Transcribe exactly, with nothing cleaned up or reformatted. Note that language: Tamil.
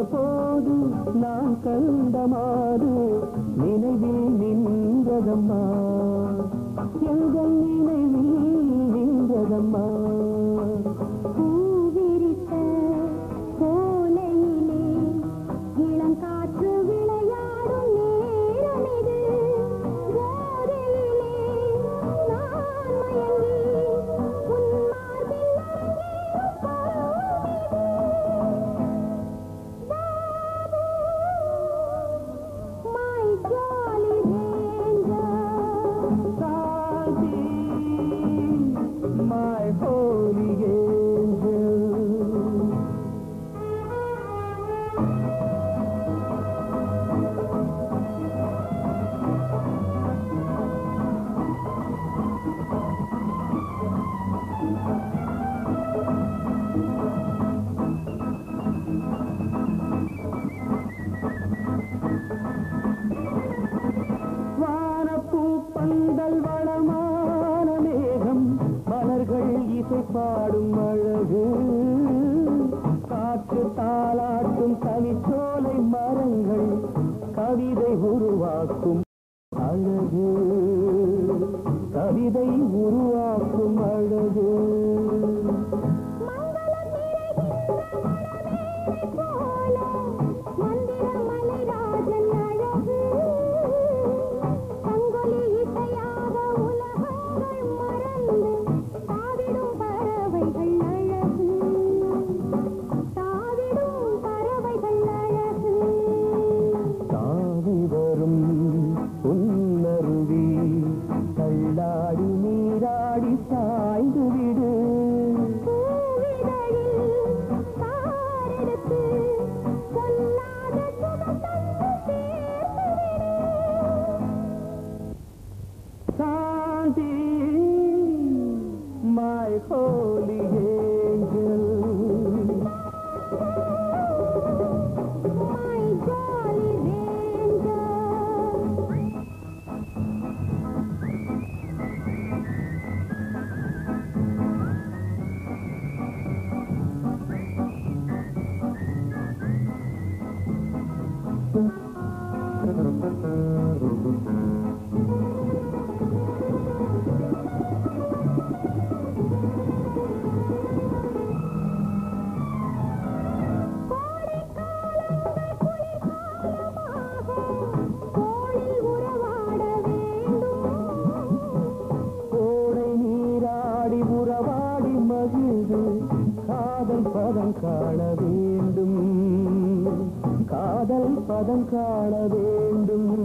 போது நான் கண்ட மாது நினைவில் நின்றதம்மா எங்கள் நினைவில் நின்றதம்மா பூவிரித்த சோலையிலே இளங்காற்று விளையாடும் நேரமிது போதையிலே நான் மயங்கி உன் மார்பில் அரங்கேறும் பருவமிது Babu my jolly ranger Shanti my holy angel வானப்பூ பந்தல் வளமான மேகம் மலர்கள் இசை பாடும் அழகு காற்று தாளாட்டும் கனிச்சோலை மரங்கள் கவிதை உருவாக்கும் அழகு கவிதை உருவாக்கும் அழகு மங்களம் நிறைகின்ற மணமேடை போல மந்திரமலை ராஜன் அழகு சங்கொலி இசையாக உலகங்கள் மறந்து தாவிடும் பறவைகள் அழகு தாவிடும் பறவைகள் அழகு தாவி வரும் புன்னருவி தள்ளாடி நீராடி சாய்ந்து விடு பூவிதழில் சாரெடுத்து சொல்லாத சுகம் தந்து சேர்த்து விடு சாந்தி my holy angel my jolly ranger கோடைக்காலங்கள் குளிர்காலமாக கோளில் உறவாட வேண்டும் கோடை நீராடி உறவாடி மகிழ்ந்து காதல் பதம் காண வேண்டும் காதல் பதம் காண வேண்டும்